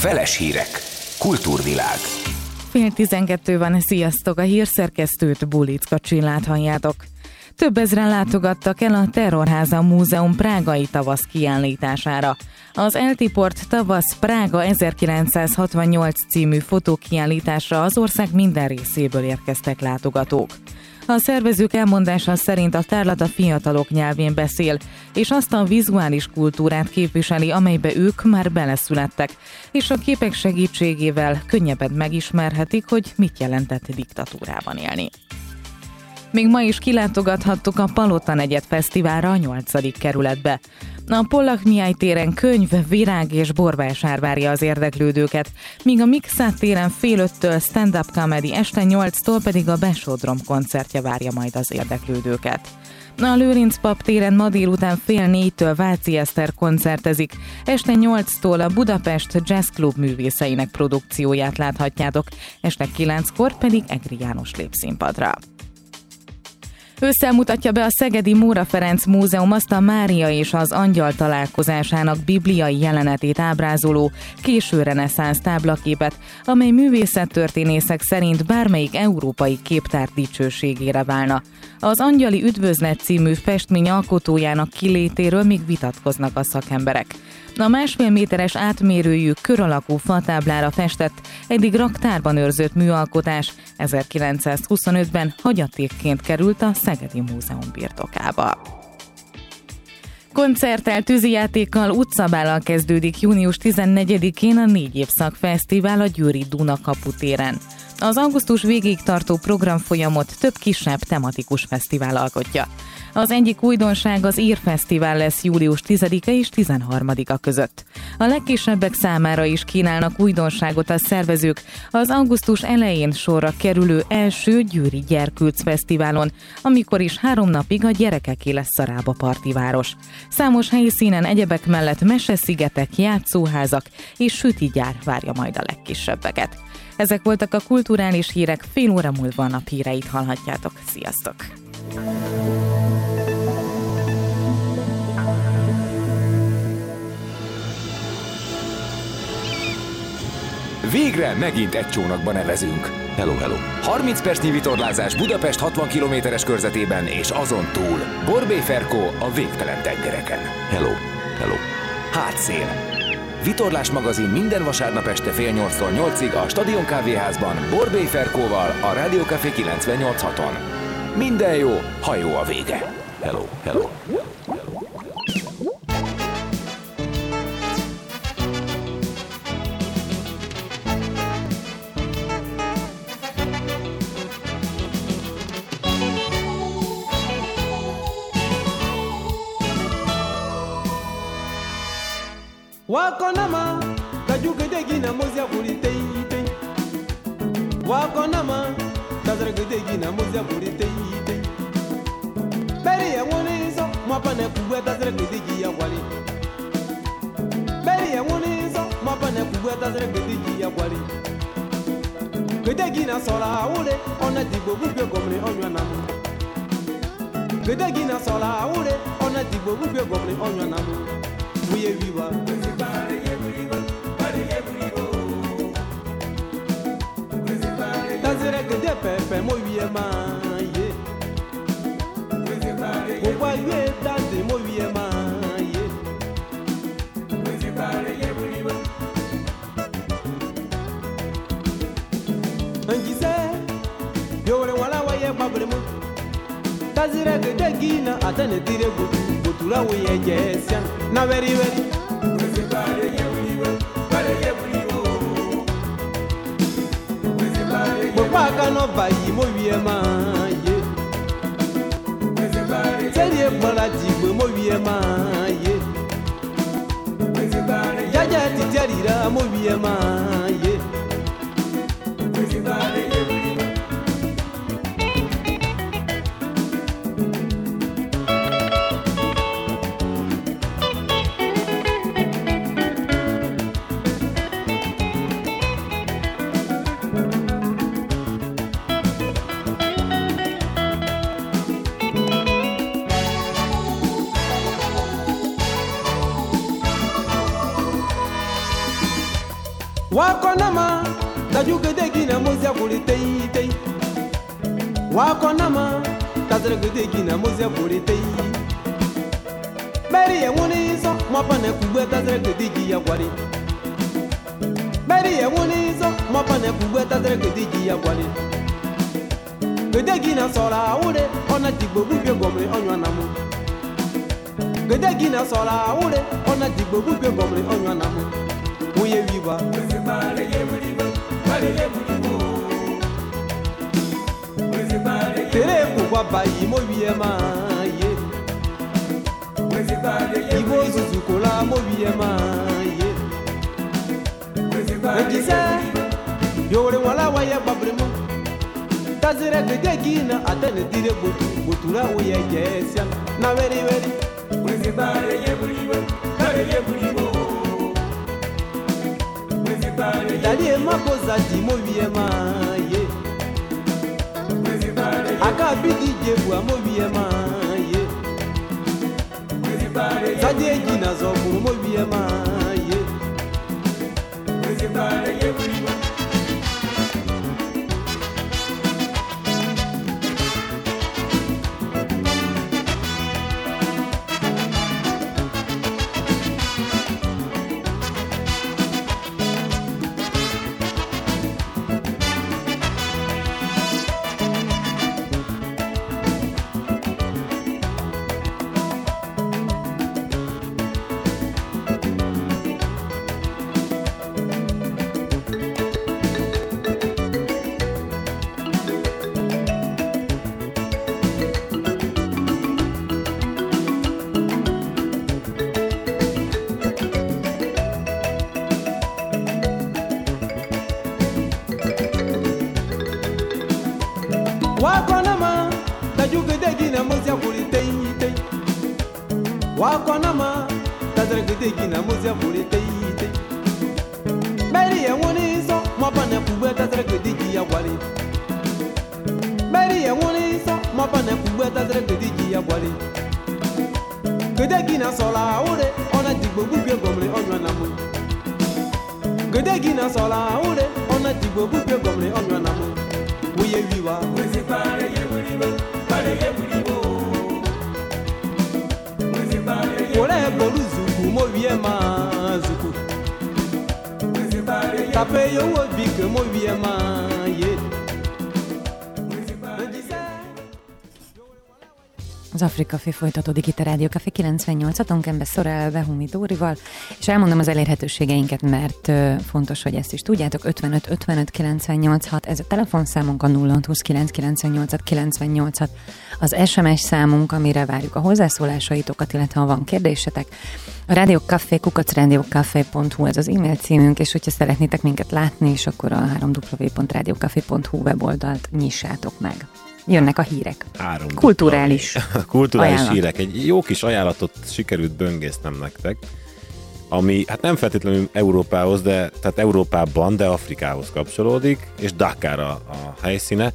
Feles hírek. Kultúrvilág. 10:12 van, sziasztok! A hírszerkesztőt, Bulicka Csillát halljátok. Több ezren látogattak el a Terrorháza Múzeum prágai tavasz kiállítására. Az Eltiport Tavasz Prága 1968 című fotókiállításra az ország minden részéből érkeztek látogatók. A szervezők elmondása szerint a tárlat a fiatalok nyelvén beszél, és azt a vizuális kultúrát képviseli, amelybe ők már beleszülettek, és a képek segítségével könnyebben megismerhetik, hogy mit jelentett diktatúrában élni. Még ma is kilátogathattuk a Palota Negyed Fesztiválra a 8. kerületbe. A Pollak Mihály téren könyv, virág és borvásár várja az érdeklődőket, míg a Mikszát téren fél 5-től stand-up comedy, este 8-tól pedig a Besodrom koncertje várja majd az érdeklődőket. A Lőrinc pap téren ma délután fél 4-től Váci Eszter koncertezik, este 8-tól a Budapest Jazz Club művészeinek produkcióját láthatjátok, este 9-kor pedig Egri János lép színpadra. Ősszel mutatja be a szegedi Móra Ferenc Múzeum azt a Mária és az angyal találkozásának bibliai jelenetét ábrázoló késő reneszánsz táblaképet, amely művészettörténészek szerint bármelyik európai képtár dicsőségére válna. Az Angyali Üdvözlet című festmény alkotójának kilétéről még vitatkoznak a szakemberek. A 1,5 méteres átmérőjű kör alakú fatáblára festett, eddig raktárban őrzött műalkotás 1925-ben hagyatékként került a Szegedi Múzeum birtokába. Koncerttel, tűzijátékkal, utcabállal kezdődik június 14-én a 4 évszak fesztivál a Győri Duna kaputéren. Az augusztus végéig tartó programfolyamot több kisebb tematikus fesztivál alkotja. Az egyik újdonság az Írfesztivál lesz július 10-e és 13-a között. A legkisebbek számára is kínálnak újdonságot a szervezők az augusztus elején sorra kerülő első Győri Gyerkőc Fesztiválon, amikor is 3 napig a gyerekeké lesz a Rába partiváros. Számos helyszínen egyebek mellett meseszigetek, játszóházak és sütigyár várja majd a legkisebbeket. Ezek voltak a kulturális hírek, fél óra múlva a nap híreit hallhatjátok. Sziasztok! Végre megint egy csónakba nevezünk. Hello, hello. 30 percnyi vitorlázás Budapest 60 kilométeres körzetében és azon túl. Borbély Ferkó a végtelen tengereken. Hello, hello. Hátszél. Vitorlás magazin minden vasárnap este fél 8-tól 8-ig a Stadion Kávéházban Borbély Ferkóval a Rádió Café 98.6-on. Minden jó, ha jó a vége. Hello, hello. Wakonama kajugedegi na mozia buliteite Wakonama tazargedegi na mozia buliteite Beri ya wonizo mwapane kubwe tazargedegi ya wali Beri ya wonizo mwapane kubwe tazargedegi ya wali Gedegi na sola ule ona dibo bubye gomre onwa namu Gedegi na sola ule ona dibo bubye gomre onwa namu Muye viva Tazere que de pepe mo wie ma ye O wa ye dande mo wie ma ye Angise yo re wala wa ye babre mo Tazere que de gina atane dire botura wo ye jesia na very very Bopaka no bayi mo wie ma ye Serie bola jigbe mo wie ma ye Jaja titerira mo wie ma ye Wakonama tajugedegina mozia kulitei Wakonama tazregedegina mozia kulitei Beri yewunizo mapane kubwe tazregedegi ya gwari Beri yewunizo mapane kubwe tazregedegi ya gwari Gedegina sola ure ona digbo bubye gomre onwa namu Gedegina sola ure ona digbo bubye gomre onwa namu Muye wiba Tere kukwa bayi mo wiye ma ye Ibo zuzukola mo wiye ma ye Ekise Yore wala waye babremo Tazire gedegina atene dire botura uye jesya Na veri veri Dali ema koza di mo wiye ma ye Aka bidi jebu mo wiye ma ye Zadi ejina zokuru mo wiye ma ye Wakonama tajugedegina mozia kulitei Wakonama tazregedegina mozia kulitei Beri yewunizo mapane kubwe tazregedegi ya gwari Beri yewunizo mapane kubwe tazregedegi ya gwari Gedegina sola ure ona digbo bubye gomre onwa namu Gedegina sola ure ona digbo bubye gomre onwa namu Uye wiwa Wole golu zuku mo wiye ma zuku Tape yo wo bike mo wiye ma ye Az Afrika Café folytatódik itt a Rádió Café 98-on, Kembe Szorel, Behumi Dórival, és elmondom az elérhetőségeinket, mert fontos, hogy ezt is tudjátok. 55 55 986, ez a telefonszámunk, a 0629 986 986, az SMS számunk, amire várjuk a hozzászólásaitokat, illetve ha van kérdésetek. A Rádió Café @radiocafé.hu, ez az e-mail címünk, és hogyha szeretnétek minket látni, és akkor a www.radiocafé.hu weboldalt nyissátok meg. Jönnek a hírek. Kulturális hírek. Egy jó kis ajánlatot sikerült böngésznem nektek, ami hát nem feltétlenül Európához, tehát Európában, de Afrikához kapcsolódik, és Dakar a helyszíne,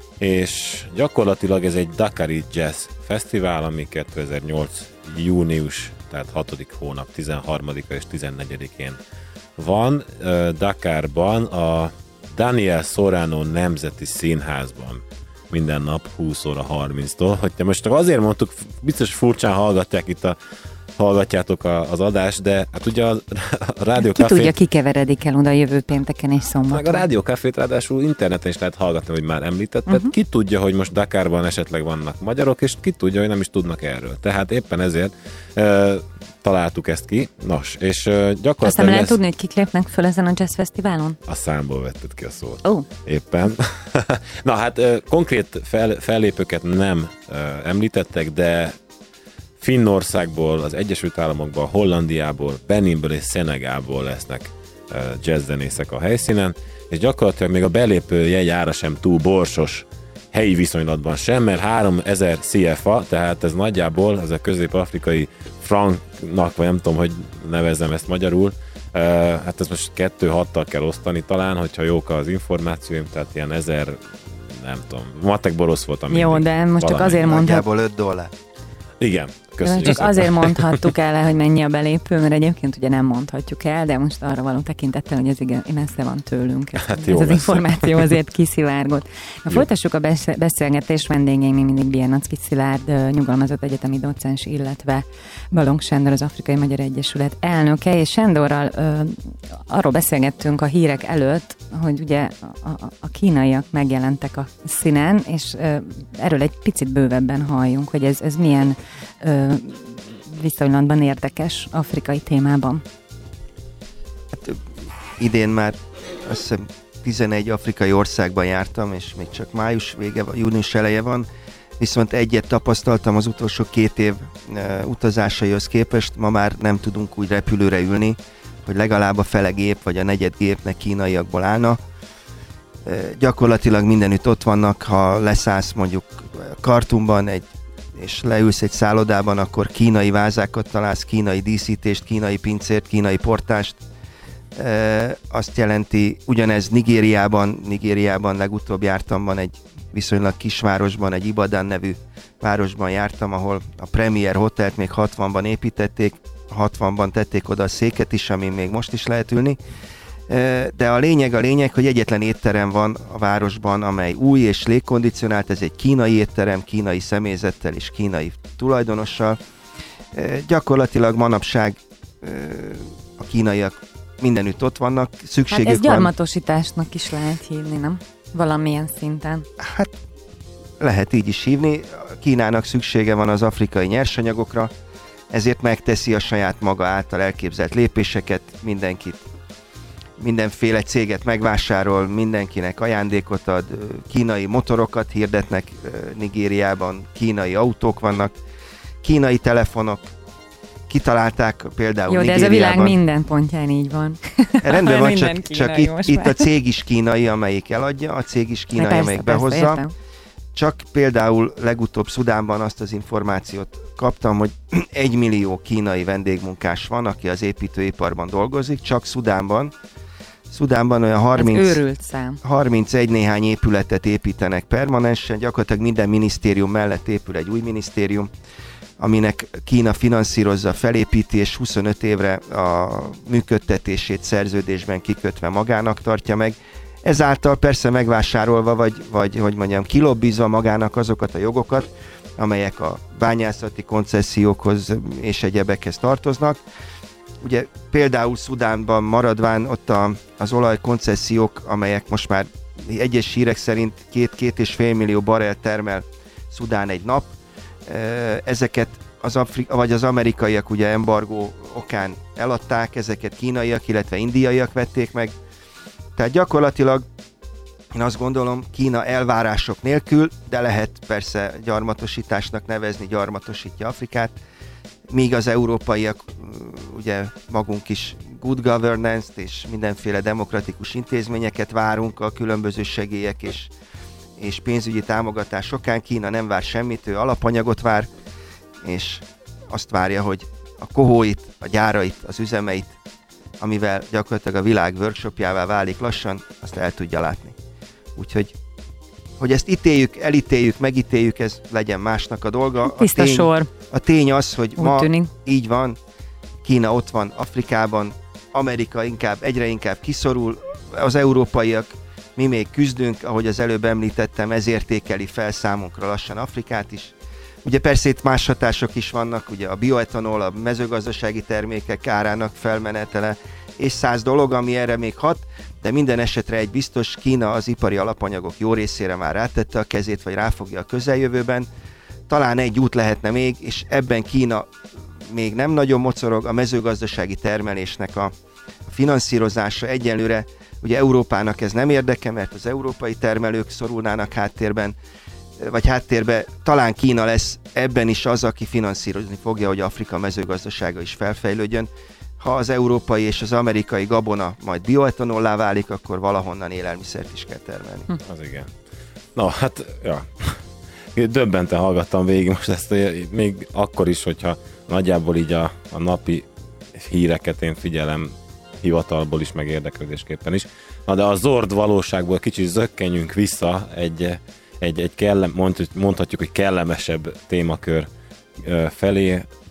és gyakorlatilag ez egy Dakari Jazz Fesztivál, ami 2008. június, tehát 6. hónap 13-a és 14-én van Dakarban, a Daniel Sorano Nemzeti Színházban. Minden nap 20 óra 30-tól. Hogyha most azért mondtuk, biztos furcsán hallgatjátok az adást, de hát ugye a Rádió Café... Ki tudja, kikeveredik el oda a jövő pénteken és szombaton. Meg a Rádió Cafét ráadásul interneten is lehet hallgatni, hogy már említetted. Ki tudja, hogy most Dakarban esetleg vannak magyarok, és ki tudja, hogy nem is tudnak erről. Tehát éppen ezért találtuk ezt ki. Nos, és gyakorlatilag... Azt nem lehet tudni, hogy kik lépnek föl ezen a Jazz Fesztiválon? A számból vetted ki a szót. Oh. Éppen. Na hát konkrét fellépőket nem említettek, de Finnországból, az Egyesült Államokból, Hollandiából, Beninből és Szenegálból lesznek jazzzenészek a helyszínen, és gyakorlatilag még a belépő jegyára sem túl borsos helyi viszonylatban sem, mert 3000 CFA, tehát ez nagyjából, ez a közép-afrikai franknak, vagy nem tudom, hogy nevezzem ezt magyarul, hát ez most 2-6-tal kell osztani talán, hogyha jók az információim, tehát ilyen 1000, nem tudom, matekból rossz voltam. Jó, de most csak azért mondtam. Nagyjából $5. Igen, Köszönjük Csak szépen. azért mondhattuk el, hogy mennyi a belépő, mert egyébként ugye nem mondhatjuk el, de most arra való tekintettel, hogy ez igen, messze van tőlünk. Hát ez jó az messze. információ azért kiszivárgott. Folytassuk a beszélgetést, vendégeim még mindig Biernacki Szilárd, nyugalmazott egyetemi docens, illetve Balogh Sándor, az Afrikai Magyar Egyesület elnöke, és Sándorral arról beszélgettünk a hírek előtt, hogy ugye a kínaiak megjelentek a színen, és erről egy picit bővebben halljunk, hogy ez milyen viszonylatban érdekes afrikai témában. Hát, idén már azt hiszem 11 afrikai országban jártam, és még csak május vége van, június eleje van, viszont egyet tapasztaltam az utolsó 2 év utazásaihoz képest, ma már nem tudunk úgy repülőre ülni, hogy legalább a fele gép vagy a negyed gépnek kínaiakból állna. Gyakorlatilag mindenütt ott vannak, ha leszállsz mondjuk Khartoumban és leülsz egy szállodában, akkor kínai vázákat találsz, kínai díszítést, kínai pincért, kínai portást. Azt jelenti, ugyanez Nigériában legutóbb jártam, van egy viszonylag kisvárosban, egy Ibadan nevű városban jártam, ahol a Premier Hotelt még 60-ban építették, 60-ban tették oda a széket is, amin még most is lehet ülni. De a lényeg, hogy egyetlen étterem van a városban, amely új és légkondicionált, ez egy kínai étterem, kínai személyzettel és kínai tulajdonossal. Gyakorlatilag manapság a kínaiak mindenütt ott vannak, szükségük Hát ez van. gyarmatosításnak is lehet hívni, nem? Valamilyen szinten. Hát lehet így is hívni. Kínának szüksége van az afrikai nyersanyagokra, ezért megteszi a saját maga által elképzelt lépéseket, mindenféle céget megvásárol, mindenkinek ajándékot ad, kínai motorokat hirdetnek Nigériában, kínai autók vannak, kínai telefonok, kitalálták például Jó, de Nigériában. ez a világ minden pontján így van. Rendben van, Minden csak kínai most itt már. a cég is kínai, amelyik eladja, a cég is kínai, Persze, amelyik persze, behozza. értem. Csak például legutóbb Szudánban azt az információt kaptam, hogy 1 millió kínai vendégmunkás van, aki az építőiparban dolgozik, csak Szudánban. Szudánban olyan Ez őrült szám. 31 néhány épületet építenek permanensen, gyakorlatilag minden minisztérium mellett épül egy új minisztérium, aminek Kína finanszírozza, felépíti, és 25 évre a működtetését szerződésben kikötve magának tartja meg. Ezáltal persze megvásárolva, vagy hogy mondjam, kilobbizva magának azokat a jogokat, amelyek a bányászati koncesziókhoz és egyebekhez tartoznak. Ugye például Szudánban maradván ott az olajkoncesziók, amelyek most már egyes hírek szerint 2,5 millió barrel termel Szudán egy nap, ezeket az amerikaiak ugye embargó okán eladták, ezeket kínaiak, illetve indiaiak vették meg. Tehát gyakorlatilag én azt gondolom, Kína elvárások nélkül, de lehet persze gyarmatosításnak nevezni, gyarmatosítja Afrikát, míg az európaiak ugye magunk is good governance-t és mindenféle demokratikus intézményeket várunk a különböző segélyek és pénzügyi támogatás sokán. Kína nem vár semmit, ő alapanyagot vár, és azt várja, hogy a kohóit, a gyárait, az üzemeit, amivel gyakorlatilag a világ workshopjává válik lassan, azt el tudja látni. Úgyhogy hogy ezt elítéljük, megítéljük, ez legyen másnak a dolga. Tiszta sor. A tény az, hogy Úgy ma tűnik. így van, Kína ott van Afrikában, Amerika egyre inkább kiszorul, az európaiak, mi még küzdünk, ahogy az előbb említettem, ez értékeli fel számunkra lassan Afrikát is. Ugye persze itt más hatások is vannak, ugye a bioetanol, a mezőgazdasági termékek árának felmenetele, és 100 dolog, ami erre még hat, de minden esetre egy biztos, Kína az ipari alapanyagok jó részére már rátette a kezét, vagy ráfogja a közeljövőben. Talán egy út lehetne még, és ebben Kína még nem nagyon mocorog, a mezőgazdasági termelésnek a finanszírozása egyenlőre. Ugye Európának ez nem érdeke, mert az európai termelők szorulnának háttérbe, talán Kína lesz ebben is az, aki finanszírozni fogja, hogy Afrika mezőgazdasága is felfejlődjön. Ha az európai és az amerikai gabona majd bioetanollá válik, akkor valahonnan élelmiszert is kell termelni. Az igen. Na, hát, ja. Döbbenten hallgattam végig most ezt, még akkor is, hogyha nagyjából így a napi híreket én figyelem hivatalból is, meg érdeklődésképpen is. Na, de a zord valóságból kicsit zökkenjünk vissza egy mondhatjuk, hogy kellemesebb témakör felé